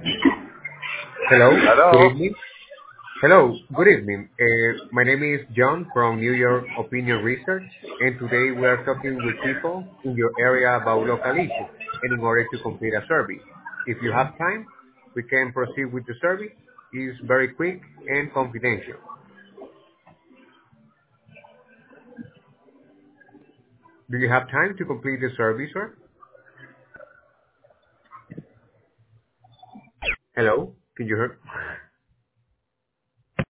Hello, good Hello. evening. Hello, good evening. My name is John from New York Opinion Research, and today we are talking with people in your area about local issues and in order to complete a survey. If you have time, we can proceed with the survey. It's very quick and confidential. Do you have time to complete the survey, sir? Hello, can you hear?